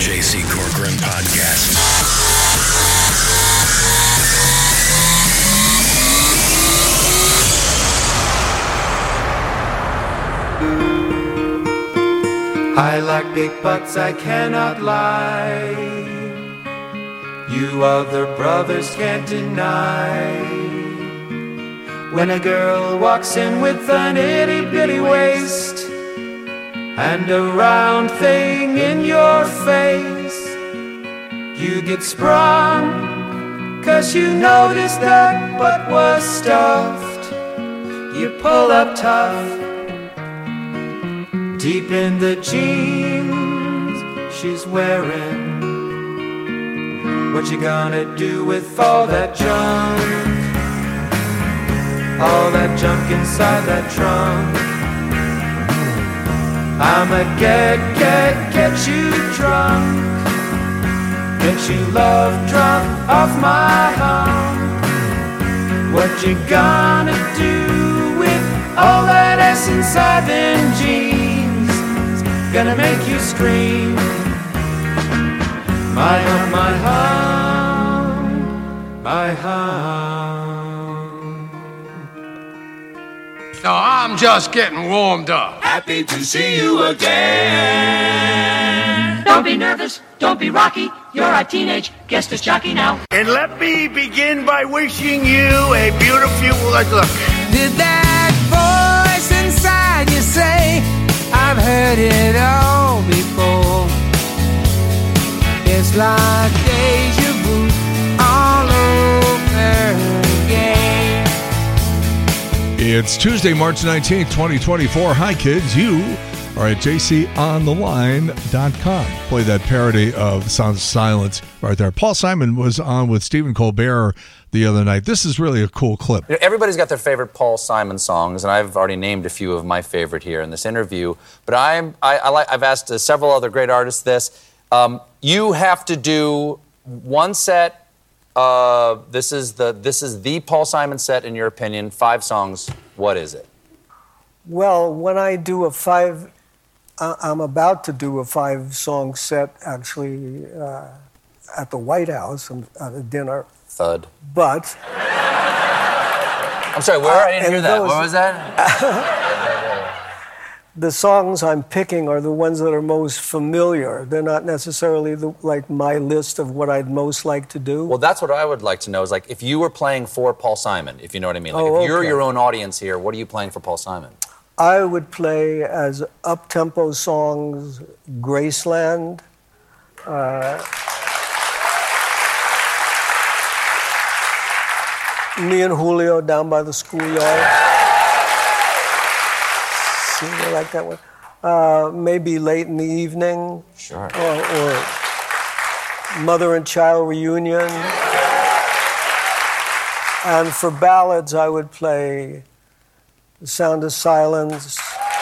J.C. Corcoran Podcast. I like big butts, I cannot lie. You other brothers can't deny. When a girl walks in with an itty-bitty waist and a round thing in your face, you get sprung, 'cause you noticed that butt was stuffed. You pull up tough, deep in the jeans she's wearing. What you gonna do with all that junk? All that junk inside that trunk. I'ma get you drunk, get you love drunk off my hump. What you gonna do with all that ass inside them jeans? It's gonna make you scream. My hump, my hump, my hump. No, I'm just getting warmed up. Happy to see you again. Don't be nervous, don't be rocky. You're a teenage guest as jockey now. And let me begin by wishing you a beautiful look. Did that voice inside you say, I've heard it all before? It's like deja vu all over again. It's Tuesday, March 19th, 2024. Hi, kids. You are at jcontheline.com. Play that parody of Sounds of Silence right there. Paul Simon was on with Stephen Colbert the other night. This is really a cool clip. Everybody's got their favorite Paul Simon songs, and I've already named a few of my favorite here in this interview. But I've asked several other great artists this. You have to do one set. This is the Paul Simon set, in your opinion. 5 songs. What is it? Well, when I do I'm about to do a 5-song set, actually, at the White House at a dinner. Thud. But... I'm sorry, where? I didn't hear that. Where was that? The songs I'm picking are the ones that are most familiar. They're not necessarily like my list of what I'd most like to do. Well, that's what I would like to know, is like if you were playing for Paul Simon, if you know what I mean. Like if you're your own audience here, what are you playing for Paul Simon? I would play as up-tempo songs, Graceland, me and Julio down by the schoolyard. See, you like that one? Maybe Late in the Evening. Sure. Or Mother and Child Reunion. And for ballads, I would play The Sound of Silence.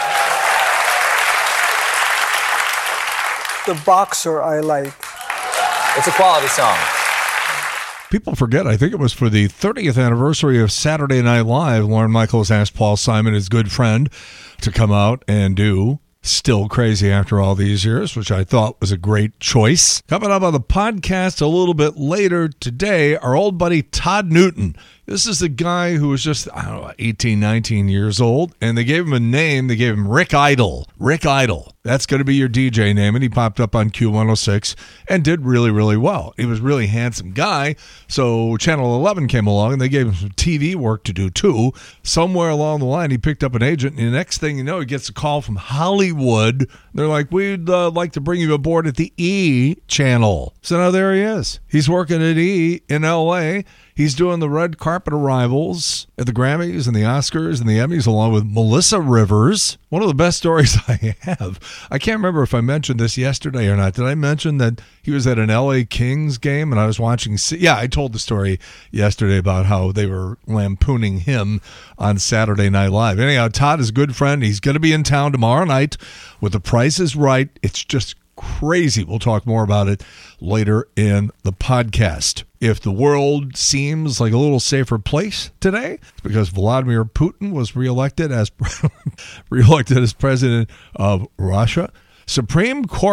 The Boxer I like. It's a quality song. People forget, I think it was for the 30th anniversary of Saturday Night Live, Lorne Michaels asked Paul Simon, his good friend, to come out and do Still Crazy After All These Years, which I thought was a great choice. Coming up on the podcast a little bit later today, our old buddy Todd Newton. This is the guy who was just, 18, 19 years old, and they gave him a name. They gave him Rick Idle. Rick Idle. That's going to be your DJ name, and he popped up on Q106 and did really, really well. He was a really handsome guy, so Channel 11 came along, and they gave him some TV work to do, too. Somewhere along the line, he picked up an agent, and the next thing you know, he gets a call from Hollywood. They're like, we'd like to bring you aboard at the E! Channel. So now there he is. He's working at E! in L.A., He's doing the red carpet arrivals at the Grammys and the Oscars and the Emmys along with Melissa Rivers. One of the best stories I have. I can't remember if I mentioned this yesterday or not. Did I mention that he was at an LA Kings game and I was watching? Yeah, I told the story yesterday about how they were lampooning him on Saturday Night Live. Anyhow, Todd is a good friend. He's going to be in town tomorrow night with The Price is Right. It's just crazy. We'll talk more about it later in the podcast. If the world seems like a little safer place today, it's because Vladimir Putin was reelected as president of Russia. Supreme Court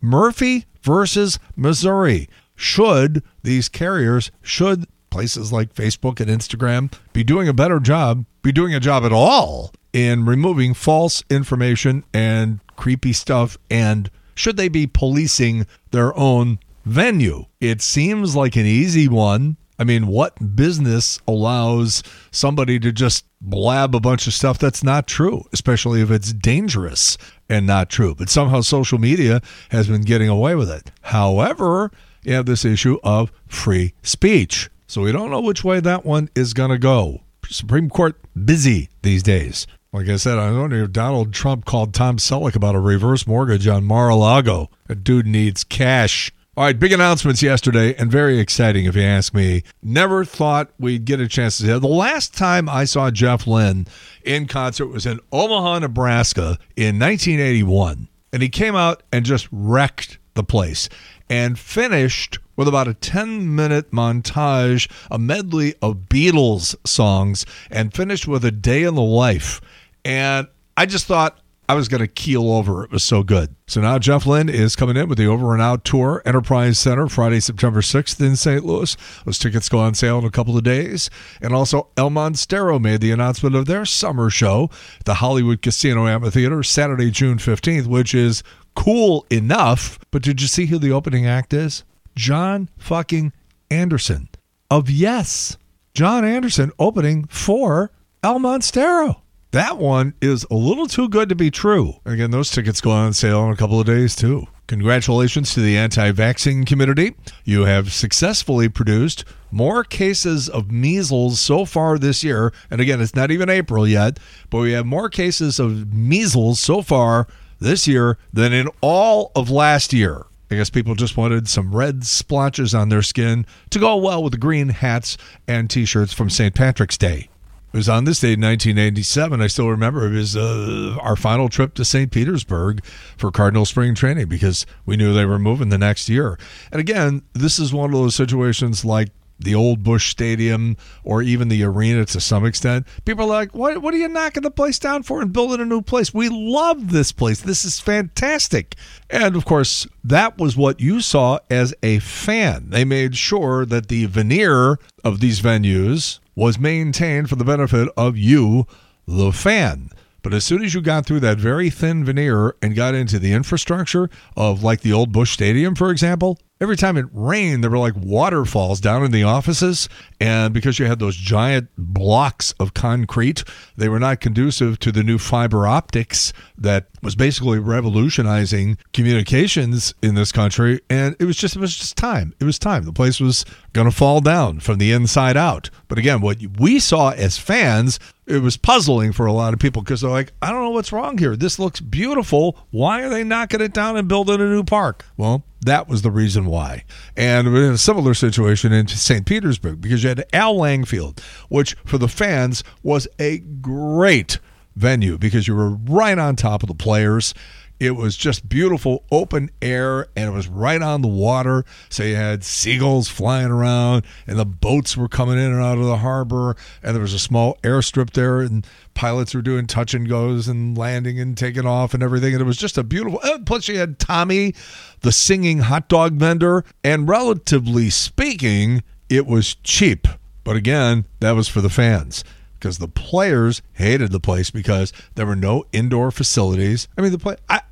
Murphy versus Missouri. Should these carriers, should places like Facebook and Instagram be doing a better job, be doing a job at all in removing false information and creepy stuff, and should they be policing their own venue? It seems like an easy one. I mean, what business allows somebody to just blab a bunch of stuff that's not true, especially if it's dangerous and not true? But somehow social media has been getting away with it. However, you have this issue of free speech. So we don't know which way that one is going to go. Supreme Court busy these days. Like I said, I wonder if Donald Trump called Tom Selleck about a reverse mortgage on Mar-a-Lago. That dude needs cash. All right, big announcements yesterday, and very exciting if you ask me. Never thought we'd get a chance to see it. The last time I saw Jeff Lynne in concert was in Omaha, Nebraska in 1981. And he came out and just wrecked the place and finished with about a 10-minute montage, a medley of Beatles songs, and finished with A Day in the Life. And I just thought I was going to keel over. It was so good. So now Jeff Lynne is coming in with the Over and Out Tour, Enterprise Center, Friday, September 6th in St. Louis. Those tickets go on sale in a couple of days. And also El Monstero made the announcement of their summer show at the Hollywood Casino Amphitheater, Saturday, June 15th, which is cool enough. But did you see who the opening act is? John fucking Anderson of Yes. John Anderson opening for El Monstero. That one is a little too good to be true. Again, those tickets go on sale in a couple of days, too. Congratulations to the anti-vaccine community. You have successfully produced more cases of measles so far this year. And again, it's not even April yet, but we have more cases of measles so far this year than in all of last year. I guess people just wanted some red splotches on their skin to go well with the green hats and T-shirts from St. Patrick's Day. It was on this day in 1987. I still remember it was our final trip to St. Petersburg for Cardinal spring training because we knew they were moving the next year. And again, this is one of those situations like the old Busch Stadium or even the arena to some extent. People are like, what are you knocking the place down for and building a new place? We love this place. This is fantastic. And, of course, that was what you saw as a fan. They made sure that the veneer of these venues was maintained for the benefit of you, the fan. But as soon as you got through that very thin veneer and got into the infrastructure of like the old Busch Stadium, for example, every time it rained, there were like waterfalls down in the offices. And because you had those giant blocks of concrete, they were not conducive to the new fiber optics that was basically revolutionizing communications in this country. And it was just time. It was time. The place was going to fall down from the inside out. But again, what we saw as fans, it was puzzling for a lot of people because they're like, I don't know what's wrong here. This looks beautiful. Why are they knocking it down and building a new park? Well, that was the reason why. And we're in a similar situation in St. Petersburg because you had Al Lang Field, which for the fans was a great venue because you were right on top of the players. It was just beautiful open air, and it was right on the water. So you had seagulls flying around, and the boats were coming in and out of the harbor, and there was a small airstrip there, and pilots were doing touch and goes and landing and taking off and everything. And it was just a beautiful. Plus, you had Tommy, the singing hot dog vendor, and relatively speaking, it was cheap. But again, that was for the fans. Because the players hated the place because there were no indoor facilities. I mean,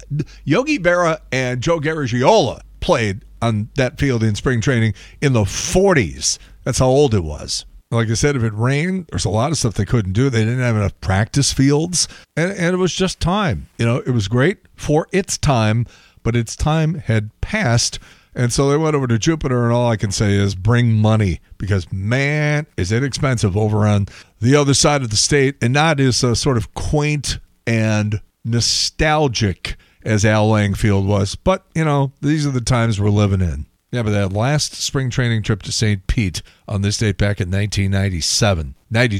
Yogi Berra and Joe Garagiola played on that field in spring training in the 40s. That's how old it was. Like I said, if it rained, there's a lot of stuff they couldn't do. They didn't have enough practice fields, and it was just time. You know, it was great for its time, but its time had passed. And so they went over to Jupiter, and all I can say is bring money because, man, is it expensive over on the other side of the state and not as sort of quaint and nostalgic as Al Lang Field was. But, you know, these are the times we're living in. Yeah, but that last spring training trip to St. Pete on this date back in 1997.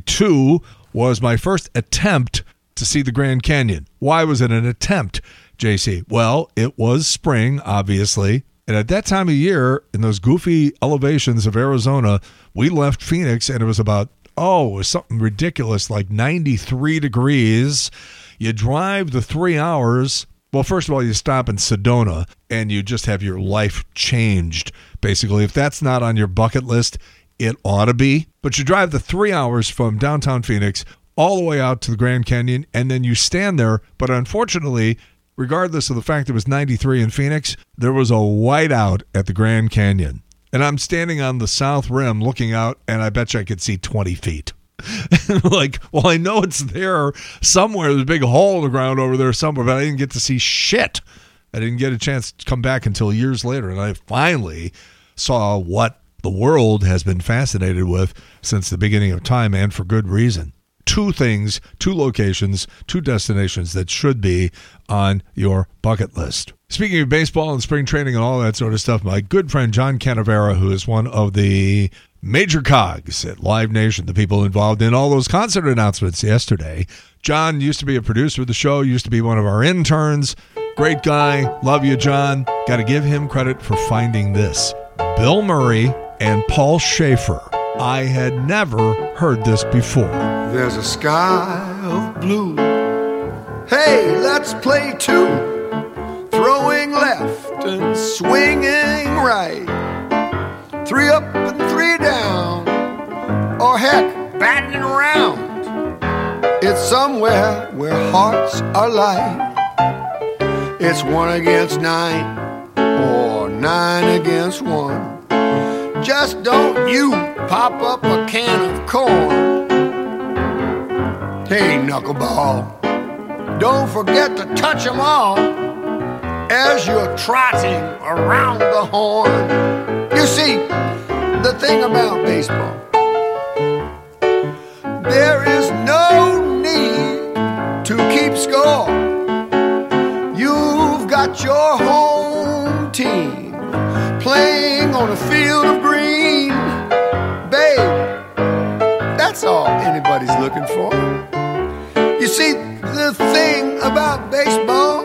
92 was my first attempt to see the Grand Canyon. Why was it an attempt, JC? Well, it was spring, obviously. And at that time of year, in those goofy elevations of Arizona, we left Phoenix and it was about, it was something ridiculous, like 93 degrees. You drive the 3 hours Well, first of all, you stop in Sedona and you just have your life changed. Basically, if that's not on your bucket list, it ought to be. But you drive the 3 hours from downtown Phoenix all the way out to the Grand Canyon, and then you stand there. But unfortunately, regardless of the fact it was 93 in Phoenix, there was a whiteout at the Grand Canyon. And I'm standing on the south rim looking out, and I bet you I could see 20 feet. Like, well, I know it's there somewhere. There's a big hole in the ground over there somewhere, but I didn't get to see shit. I didn't get a chance to come back until years later, and I finally saw what the world has been fascinated with since the beginning of time, and for good reason. 2 things, 2 locations, 2 destinations that should be on your bucket list. Speaking of baseball and spring training and all that sort of stuff, my good friend John Canavera, who is one of the major cogs at Live Nation, the people involved in all those concert announcements yesterday. John used to be a producer of the show, used to be one of our interns. Great guy. Love you, John. Got to give him credit for finding this. Bill Murray and Paul Schaefer. I had never heard this before. There's a sky of blue. Hey, let's play 2. Throwing left and swinging right. 3 up and 3 down. Or heck, batting around. It's somewhere where hearts are light. It's 1 against 9 or 9 against 1. Just don't you pop up a can of corn. Hey, knuckleball, don't forget to touch 'em all as you're trotting around the horn. You see, the thing about baseball, there is no need to keep score. You've got your home team playing on a field of green. Babe, that's all anybody's looking for. You see, the thing about baseball,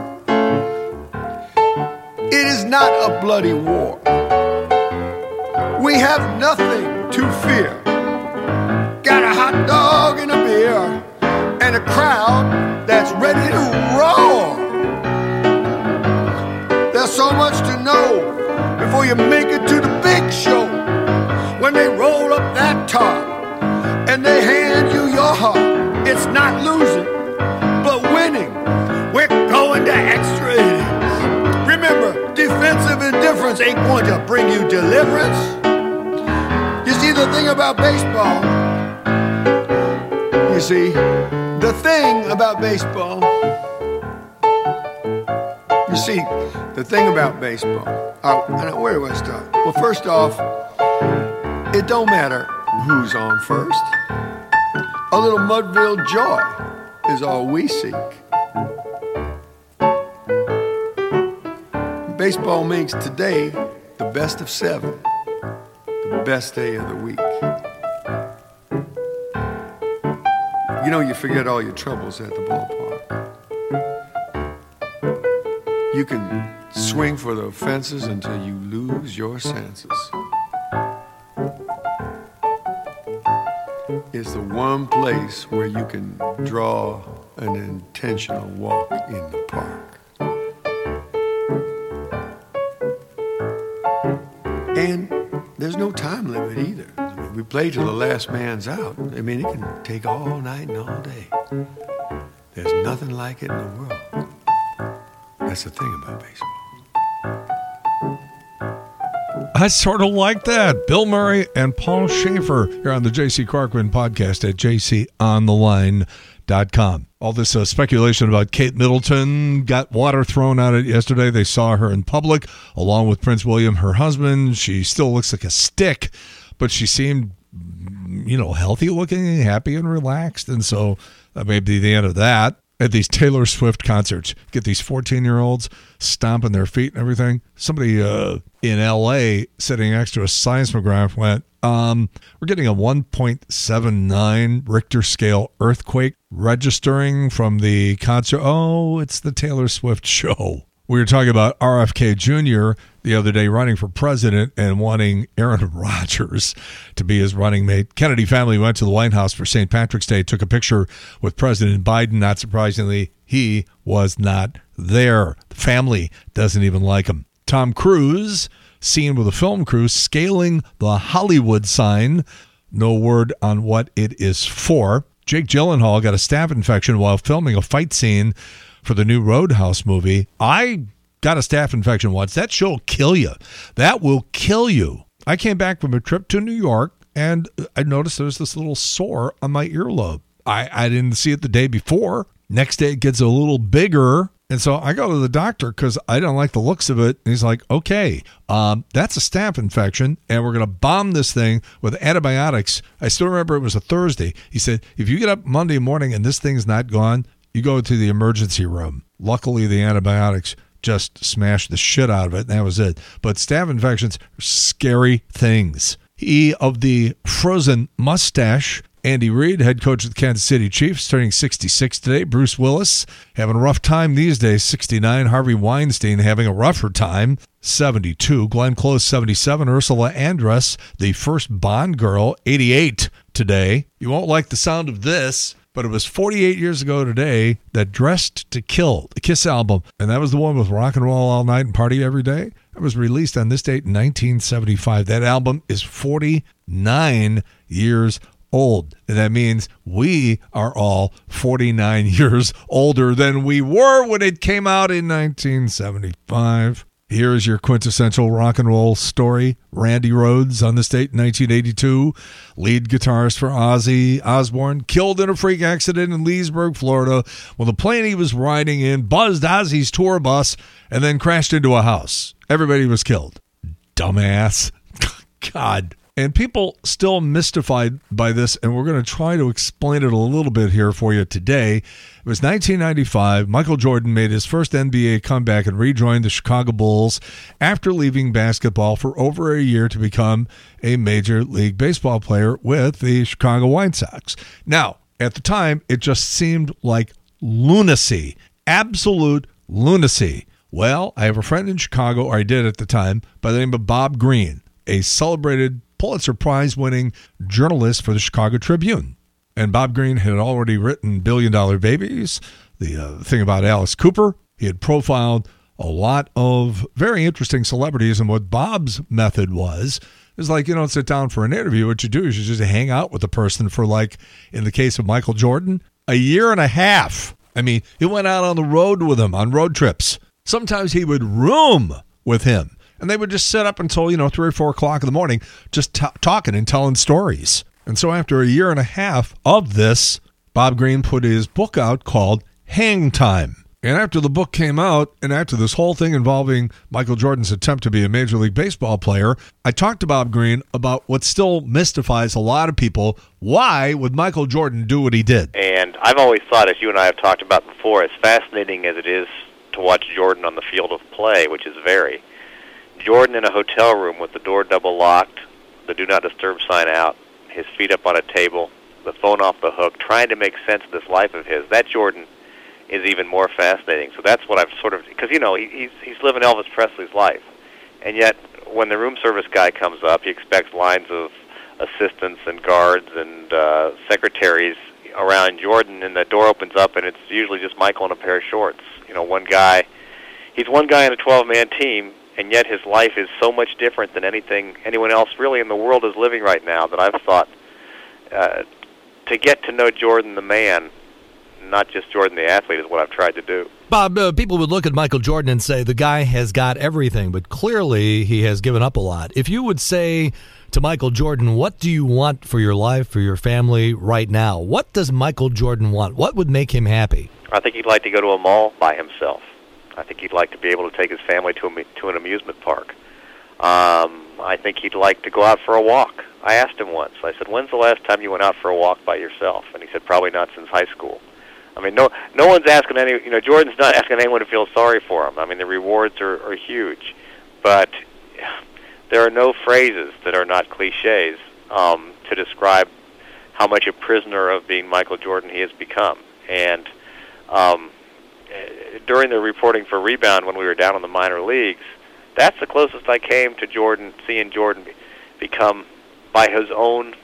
it is not a bloody war. We have nothing to fear. Got a hot dog and a beer and a crowd that's ready to roar. There's so much to know before you make it to the big show. When they roll up that top and they hand you your heart, it's not losing, but winning. We're going to extra innings. Remember, defensive indifference ain't going to bring you deliverance. You see, the thing about baseball, you see, the thing about baseball, you see, the thing about baseball, where do I start? Well, first off, it don't matter who's on first. A little Mudville joy is all we seek. Baseball makes today the best of 7, the best day of the week. You know, you forget all your troubles at the ballpark. You can swing for the fences until you lose your senses. It's the one place where you can draw an intentional walk in the park. And there's no time limit either. I mean, we play till the last man's out. I mean, it can take all night and all day. There's nothing like it in the world. That's the thing about baseball. I sort of like that. Bill Murray and Paul Schaefer here on the J.C. Corcoran podcast at jcontheline.com. All this speculation about Kate Middleton got water thrown at it yesterday. They saw her in public along with Prince William, her husband. She still looks like a stick, but she seemed, healthy looking, happy and relaxed. And so that may be the end of that. At these Taylor Swift concerts, get these 14-year-olds stomping their feet and everything. Somebody in L.A. sitting next to a seismograph went, we're getting a 1.79 Richter scale earthquake registering from the concert. Oh, it's the Taylor Swift show. We were talking about RFK Jr. the other day running for president and wanting Aaron Rodgers to be his running mate. Kennedy family went to the White House for St. Patrick's Day, took a picture with President Biden. Not surprisingly, he was not there. The family doesn't even like him. Tom Cruise, seen with a film crew scaling the Hollywood sign. No word on what it is for. Jake Gyllenhaal got a staph infection while filming a fight scene for the new Roadhouse movie. I got a staph infection once. That show'll kill you. That will kill you. I came back from a trip to New York, and I noticed there was this little sore on my earlobe. I didn't see it the day before. Next day, it gets a little bigger. And so I go to the doctor because I don't like the looks of it. And he's like, okay, that's a staph infection, and we're going to bomb this thing with antibiotics. I still remember it was a Thursday. He said, if you get up Monday morning and this thing's not gone, you go to the emergency room. Luckily, the antibiotics just smashed the shit out of it, and that was it. But staph infections are scary things. He of the frozen mustache, Andy Reid, head coach of the Kansas City Chiefs, turning 66 today. Bruce Willis having a rough time these days, 69. Harvey Weinstein having a rougher time, 72. Glenn Close, 77. Ursula Andress, the first Bond girl, 88 today. You won't like the sound of this, but it was 48 years ago today that Dressed to Kill, the Kiss album, and that was the one with Rock and Roll All Night and Party Every Day. It was released on this date in 1975. That album is 49 years old. And that means we are all 49 years older than we were when it came out in 1975. Here's your quintessential rock and roll story. Randy Rhoads on this date in 1982, lead guitarist for Ozzy Osbourne, killed in a freak accident in Leesburg, Florida, when the plane he was riding in buzzed Ozzy's tour bus and then crashed into a house. Everybody was killed. Dumbass. God. And people still mystified by this, and we're going to try to explain it a little bit here for you today. It was 1995. Michael Jordan made his first NBA comeback and rejoined the Chicago Bulls after leaving basketball for over a year to become a Major League Baseball player with the Chicago White Sox. Now, at the time, it just seemed like lunacy, absolute lunacy. Well, I have a friend in Chicago, or I did at the time, by the name of Bob Greene, a celebrated Pulitzer Prize-winning journalist for the Chicago Tribune. And Bob Greene had already written Billion Dollar Babies, the thing about Alice Cooper. He had profiled a lot of very interesting celebrities, and what Bob's method was like, you don't sit down for an interview. What you do is you just hang out with the person for, like, in the case of Michael Jordan, a year and a half. I mean, he went out on the road with him on road trips. Sometimes he would room with him. And they would just sit up until, 3 or 4 o'clock in the morning just talking and telling stories. And so after a year and a half of this, Bob Greene put his book out called Hang Time. And after the book came out, and after this whole thing involving Michael Jordan's attempt to be a Major League Baseball player, I talked to Bob Greene about what still mystifies a lot of people. Why would Michael Jordan do what he did? And I've always thought, as you and I have talked about before, as fascinating as it is to watch Jordan on the field of play, which is very... Jordan in a hotel room with the door double locked, the do not disturb sign out, his feet up on a table, the phone off the hook, trying to make sense of this life of his. That Jordan is even more fascinating. So that's what I've sort of, because, he's living Elvis Presley's life. And yet, when the room service guy comes up, he expects lines of assistants and guards and secretaries around Jordan, and the door opens up, and it's usually just Michael in a pair of shorts. He's one guy on a 12-man team, and yet his life is so much different than anyone else really in the world is living right now, that I've thought to get to know Jordan the man, not just Jordan the athlete, is what I've tried to do. Bob, people would look at Michael Jordan and say the guy has got everything, but clearly he has given up a lot. If you would say to Michael Jordan, what do you want for your life, for your family right now? What does Michael Jordan want? What would make him happy? I think he'd like to go to a mall by himself. I think he'd like to be able to take his family to an amusement park. I think he'd like to go out for a walk. I asked him once. I said, when's the last time you went out for a walk by yourself? And he said, probably not since high school. I mean, no one's asking Jordan's not asking anyone to feel sorry for him. I mean, the rewards are huge. But there are no phrases that are not cliches to describe how much a prisoner of being Michael Jordan he has become. And during the reporting for Rebound when we were down in the minor leagues, that's the closest I came to seeing Jordan become, by his own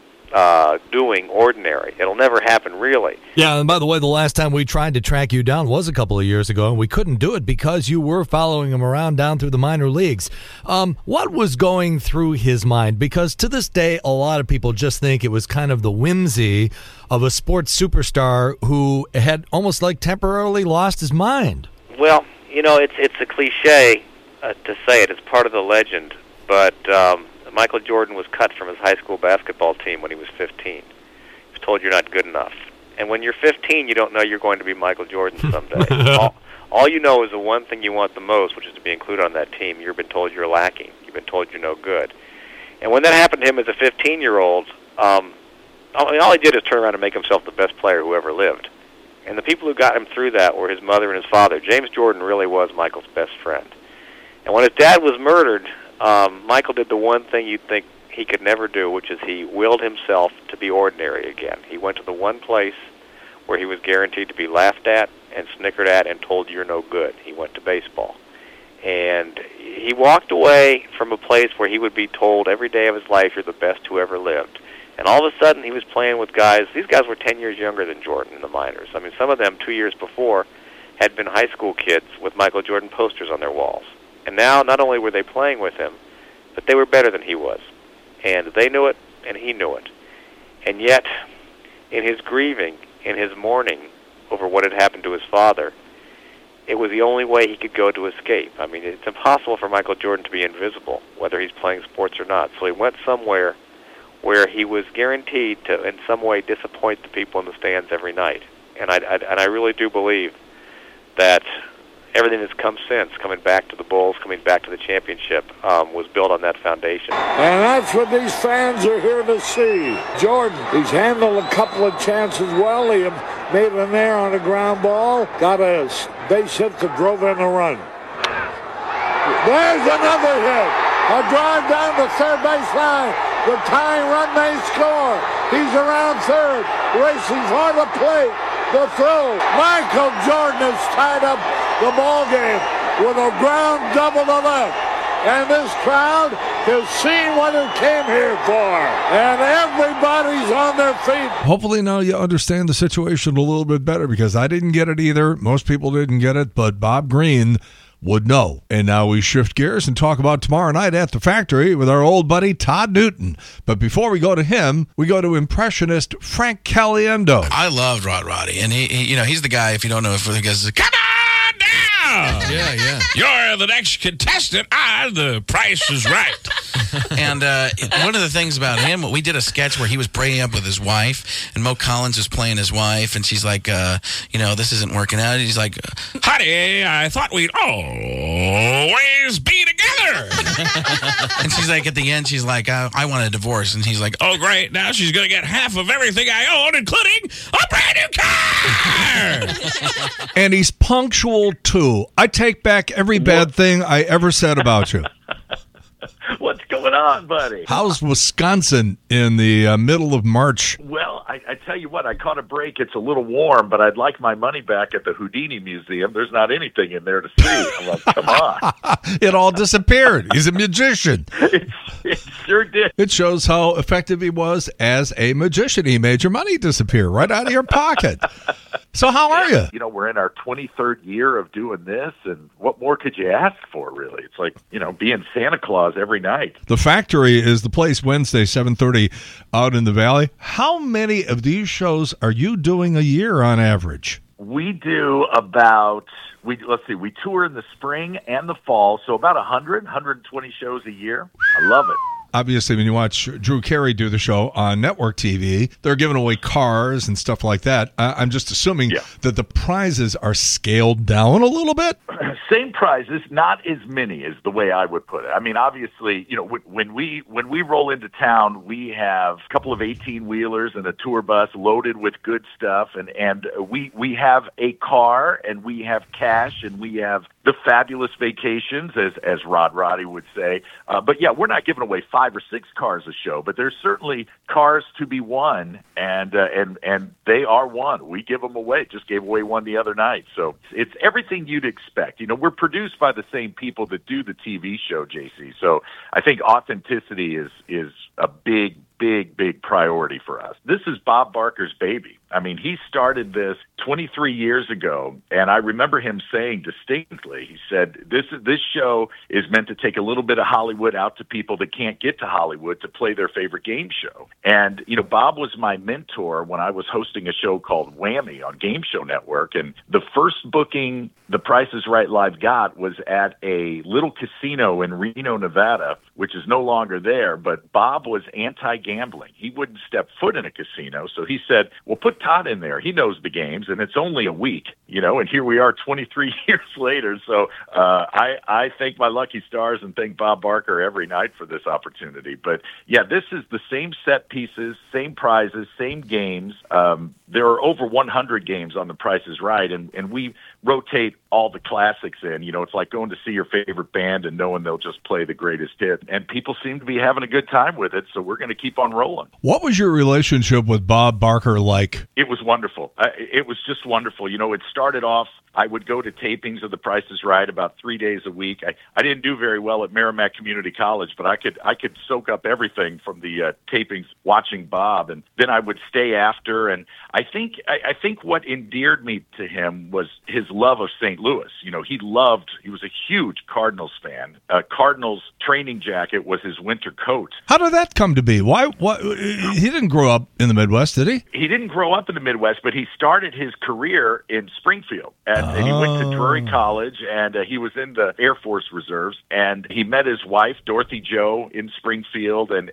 doing, ordinary. It'll never happen, really. Yeah, and by the way, the last time we tried to track you down was a couple of years ago, and we couldn't do it because you were following him around down through the minor leagues. What was going through his mind? Because to this day, a lot of people just think it was kind of the whimsy of a sports superstar who had almost like temporarily lost his mind. Well, it's a cliche to say it. It's part of the legend, but Michael Jordan was cut from his high school basketball team when he was 15. He was told you're not good enough. And when you're 15, you don't know you're going to be Michael Jordan someday. all you know is the one thing you want the most, which is to be included on that team. You've been told you're lacking. You've been told you're no good. And when that happened to him as a 15-year-old, all he did is turn around and make himself the best player who ever lived. And the people who got him through that were his mother and his father. James Jordan really was Michael's best friend. And when his dad was murdered, Michael did the one thing you'd think he could never do, which is he willed himself to be ordinary again. He went to the one place where he was guaranteed to be laughed at and snickered at and told you're no good. He went to baseball. And he walked away from a place where he would be told every day of his life, you're the best who ever lived. And all of a sudden he was playing with guys. These guys were 10 years younger than Jordan in the minors. I mean, some of them 2 years before had been high school kids with Michael Jordan posters on their walls. And now, not only were they playing with him, but they were better than he was. And they knew it, and he knew it. And yet, in his grieving, in his mourning over what had happened to his father, it was the only way he could go to escape. I mean, it's impossible for Michael Jordan to be invisible, whether he's playing sports or not. So he went somewhere where he was guaranteed to, in some way, disappoint the people in the stands every night. And I really do believe that everything that's come since, coming back to the Bulls, coming back to the championship, was built on that foundation. And that's what these fans are here to see. Jordan, he's handled a couple of chances well. He made an error on a ground ball, got a base hit that drove in a run. There's another hit. A drive down the third baseline. The tying run may score. He's around third, racing for the plate. The throw. Michael Jordan has tied up the ball game with a ground double to left. And this crowd has seen what it came here for. And everybody's on their feet. Hopefully now you understand the situation a little bit better, because I didn't get it either. Most people didn't get it, but Bob Green would know. And now we shift gears and talk about tomorrow night at the Factory with our old buddy Todd Newton. But before we go to him, we go to impressionist Frank Caliendo. I loved Rod Roddy, and he he's the guy, if you don't know, he goes, come on down! Yeah. You're the next contestant. The price is right. And one of the things about him, we did a sketch where he was breaking up with his wife, and Mo Collins is playing his wife, and she's like, this isn't working out. And he's like, honey, I thought we'd always be together. And she's like, at the end, she's like, I want a divorce. And he's like, oh, great. Now she's going to get half of everything I own, including a brand new car. And he's punctual, too. I take back every bad thing I ever said about you. What's going on, buddy? How's Wisconsin in the middle of March? Well, I tell you what, I caught a break. It's a little warm, but I'd like my money back at the Houdini Museum. There's not anything in there to see. I'm like, come on. It all disappeared. He's a magician. It sure did. It shows how effective he was as a magician. He made your money disappear right out of your pocket. So how are you? We're in our 23rd year of doing this, and what more could you ask for, really? It's like, being Santa Claus every night. The Factory is the place, Wednesday, 7:30 out in the Valley. How many of these shows are you doing a year on average? We do about, we tour in the spring and the fall, so about 120 shows a year. I love it. Obviously, when you watch Drew Carey do the show on network TV, they're giving away cars and stuff like that. I'm just assuming that the prizes are scaled down a little bit. Same prizes, not as many is the way I would put it. I mean, obviously, when we roll into town, we have a couple of 18-wheelers and a tour bus loaded with good stuff, and we have a car, and we have cash, and we have the fabulous vacations, as Rod Roddy would say. But yeah, we're not giving away 5 or 6 cars a show, but there's certainly cars to be won, and they are won. We give them away. Just gave away one the other night. So it's everything you'd expect. We're produced by the same people that do the TV show, JC. So I think authenticity is a big priority for us. This is Bob Barker's baby. I mean, he started this 23 years ago, and I remember him saying distinctly, he said, this show is meant to take a little bit of Hollywood out to people that can't get to Hollywood to play their favorite game show. And, Bob was my mentor when I was hosting a show called Whammy on Game Show Network, and the first booking The Price is Right Live got was at a little casino in Reno, Nevada, which is no longer there, but Bob was anti-gambling. He wouldn't step foot in a casino, so he said, well, put Todd in there. He knows the games, and it's only a week, and here we are 23 years later. So I thank my lucky stars and thank Bob Barker every night for this opportunity. But, yeah, this is the same set pieces, same prizes, same games. There are over 100 games on The Price is Right, and we rotate all the classics in. It's like going to see your favorite band and knowing they'll just play the greatest hit. And people seem to be having a good time with it, so we're going to keep on rolling. What was your relationship with Bob Barker like? It was wonderful. It was just wonderful. It started off, I would go to tapings of The Price is Right about 3 days a week. I didn't do very well at Merrimack Community College, but I could soak up everything from the tapings watching Bob, and then I would stay after. And I think what endeared me to him was his love of St. Louis. He was a huge Cardinals fan. Cardinals training jacket was his winter coat. How did that come to be? Why he didn't grow up in the Midwest, did he? He didn't grow up in the Midwest, but he started his career in Springfield. And he went to Drury College, and he was in the Air Force Reserves. And he met his wife, Dorothy Jo, in Springfield, and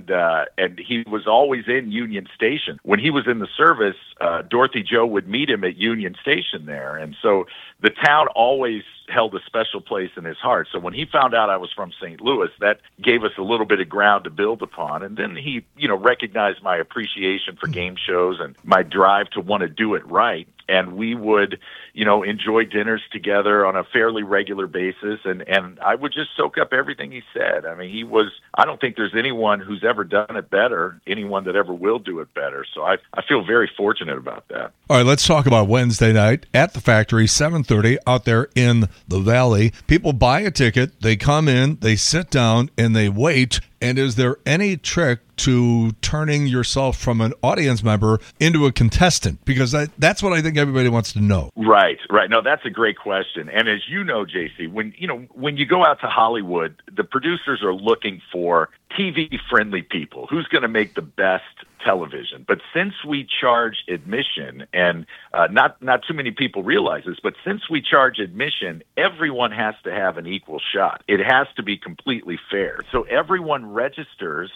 he was always in Union Station. When he was in the service, Dorothy Jo would meet him at Union Station there. And so the town always held a special place in his heart. So when he found out I was from St. Louis, that gave us a little bit of ground to build upon. And then he, recognized my appreciation for game shows and my drive to want to do it right. And we would, enjoy dinners together on a fairly regular basis. And I would just soak up everything he said. I mean, I don't think there's anyone who's ever done it better, anyone that ever will do it better. So I feel very fortunate about that. All right, let's talk about Wednesday night at the Factory, 7:30 out there in the Valley. People buy a ticket, they come in, they sit down, and they wait. And is there any trick to turning yourself from an audience member into a contestant? Because that's what I think everybody wants to know. Right. No, that's a great question. And as you know, JC, when you go out to Hollywood, the producers are looking for TV-friendly people. Who's going to make the best television? But since we charge admission, and not too many people realize this, but since we charge admission, everyone has to have an equal shot. It has to be completely fair. So everyone registers.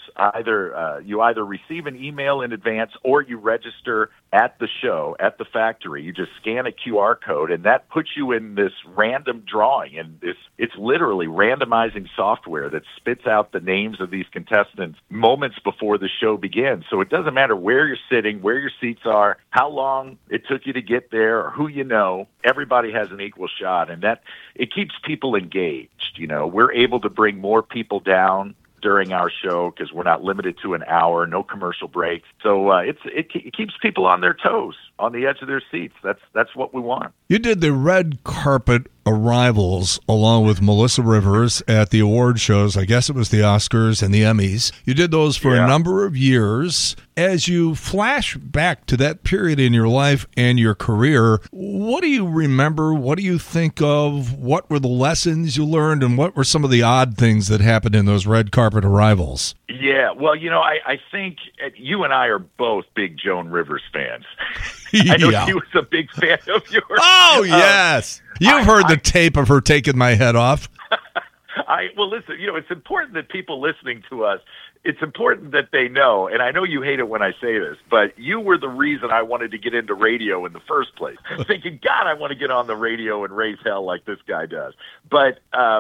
You either receive an email in advance or you register at the show, at the Factory. You just scan a QR code, and that puts you in this random drawing. And it's literally randomizing software that spits out the names of these contestants moments before the show begins. So it doesn't matter where you're sitting, where your seats are, how long it took you to get there, or who you know. Everybody has an equal shot, and that it keeps people engaged. We're able to bring more people down during our show because we're not limited to an hour, no commercial breaks. So it keeps people on their toes, on the edge of their seats. That's what we want. You did the red carpet arrivals along with Melissa Rivers at the award shows. I guess it was the Oscars and the Emmys. You did those for a number of years. As you flash back to that period in your life and your career, what do you remember? What do you think of? What were the lessons you learned, and what were some of the odd things that happened in those red carpet arrivals? Yeah, well, I think you and I are both big Joan Rivers fans. I know she was a big fan of yours. Oh, yes. You've heard the tape of her taking my head off. Well, listen, it's important that people listening to us it's important that they know, and I know you hate it when I say this, but you were the reason I wanted to get into radio in the first place. Thinking, God, I want to get on the radio and raise hell like this guy does. But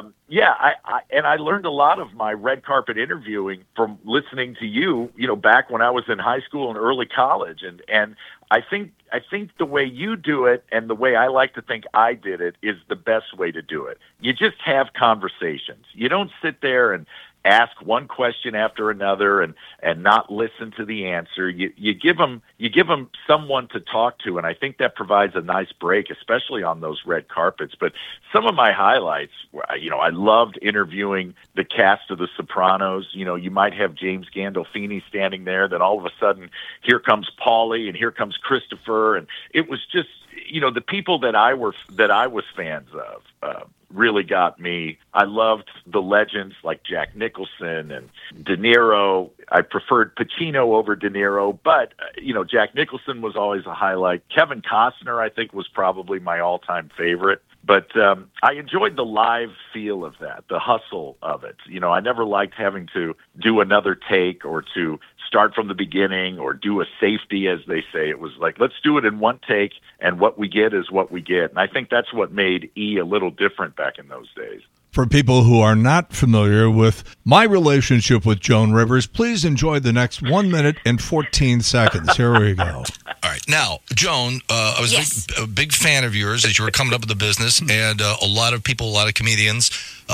I learned a lot of my red carpet interviewing from listening to you, back when I was in high school and early college, and I think the way you do it and the way I like to think I did it is the best way to do it. You just have conversations. You don't sit there and ask one question after another and not listen to the answer. You give them someone to talk to, and I think that provides a nice break, especially on those red carpets. But some of my highlights, I loved interviewing the cast of The Sopranos. You might have James Gandolfini standing there, then all of a sudden here comes Paulie and here comes Christopher, and it was just the people that I was fans of. Really got me. I loved the legends like Jack Nicholson and De Niro. I preferred Pacino over De Niro, but, Jack Nicholson was always a highlight. Kevin Costner, I think, was probably my all-time favorite. But I enjoyed the live feel of that, the hustle of it. I never liked having to do another take or to start from the beginning or do a safety, as they say. It was like, let's do it in one take, and what we get is what we get. And I think that's what made E! a little different back in those days. For people who are not familiar with my relationship with Joan Rivers, please enjoy the next 1 minute and 14 seconds. Here we go. All right. Now, Joan, I was a big fan of yours as you were coming up with the business, and a lot of people, a lot of comedians,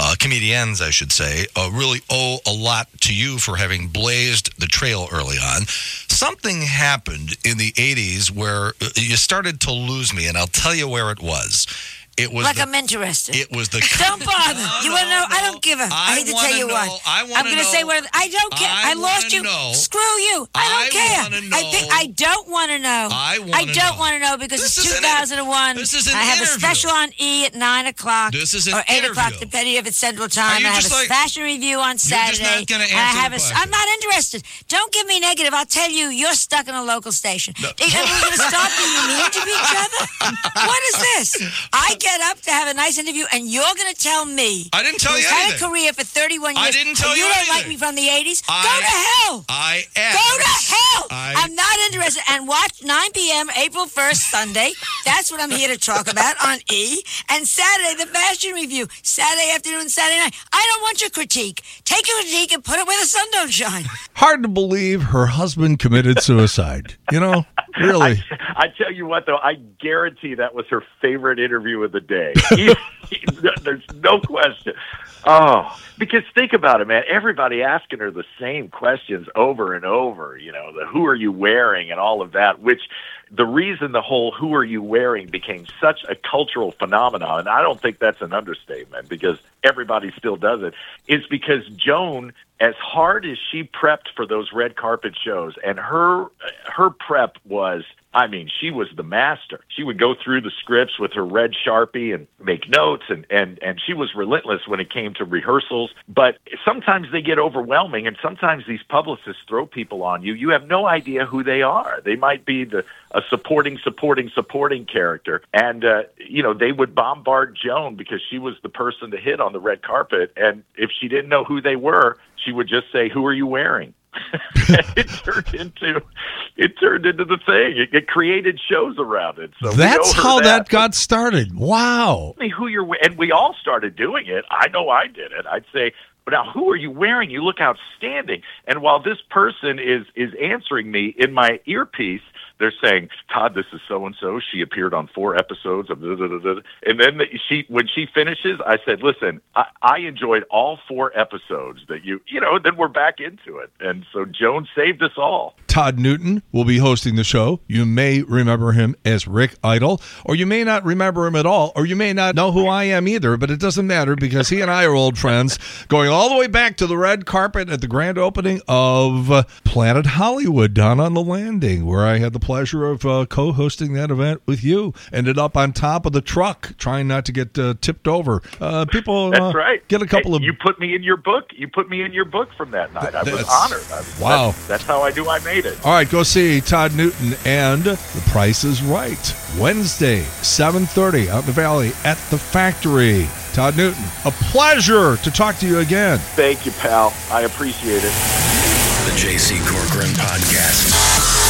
I should say, really owe a lot to you for having blazed the trail early on. Something happened in the 80s where you started to lose me, and I'll tell you where it was. It was I'm interested. It was the. Don't bother. You want to know? I don't give a. I hate to tell you what. I'm going to say what. I don't care. I lost you. Screw you. I don't care. I don't want to know. I don't want to know because it's 2001. This is an I have interview. a special on E! at 9 o'clock. This is an or 8 o'clock, interview. depending if it's Central Time. I have a fashion review on Saturday. You're just not going to I answer have the question. I'm not interested. Don't give me negative. I'll tell you, you're stuck in a local station. No. We're going to start being mean to each other? What is this? I get up to have a nice interview, and you're going to tell me. I didn't tell you had anything. a career for 31 years. I didn't tell you don't anything. like me from the 80s? Go to hell. I am. Go to hell. I'm not interested. And watch 9 p.m. April 1st, Sunday. That's what I'm here to talk about on E! And Saturday, the fashion review. Saturday afternoon, Saturday night. I don't want your critique. Take your critique and put it where the sun don't shine. Hard to believe her husband committed suicide. Really. I tell you what, though, I guarantee that was her favorite interview of the day. There's no question. Oh, because think about it, man. Everybody asking her the same questions over and over, the who are you wearing and all of that, which the reason the whole who are you wearing became such a cultural phenomenon, and I don't think that's an understatement because everybody still does it, is because Joan, as hard as she prepped for those red carpet shows, and her prep was, she was the master. She would go through the scripts with her red Sharpie and make notes, and she was relentless when it came to rehearsals. But sometimes they get overwhelming, and sometimes these publicists throw people on you. You have no idea who they are. They might be a supporting character. And, they would bombard Joan because she was the person to hit on the red carpet. And if she didn't know who they were, she would just say, who are you wearing? It turned into the thing. It created shows around it. So that's how that got started. Wow. And we all started doing it. I know I did it. I'd say, but now who are you wearing? You look outstanding. And while this person is answering me in my earpiece, they're saying, Todd, this is so-and-so. She appeared on 4 episodes of da-da-da-da. And then when she finishes, I said, listen, I enjoyed all 4 episodes that then we're back into it. And so Joan saved us all. Todd Newton will be hosting the show. You may remember him as Rick Idle, or you may not remember him at all, or you may not know who I am either, but it doesn't matter because he and I are old friends, going all the way back to the red carpet at the grand opening of Planet Hollywood down on the Landing, where I had the pleasure of co-hosting that event with you. Ended up on top of the truck, trying not to get tipped over. People, that's right. Get a couple of. You put me in your book. You put me in your book from that night. I was honored. Wow. That's how I knew I made it. All right, go see Todd Newton and The Price is Right. Wednesday, 7:30 out in the Valley at the Factory. Todd Newton, a pleasure to talk to you again. Thank you, pal. I appreciate it. The J.C. Corcoran Podcast.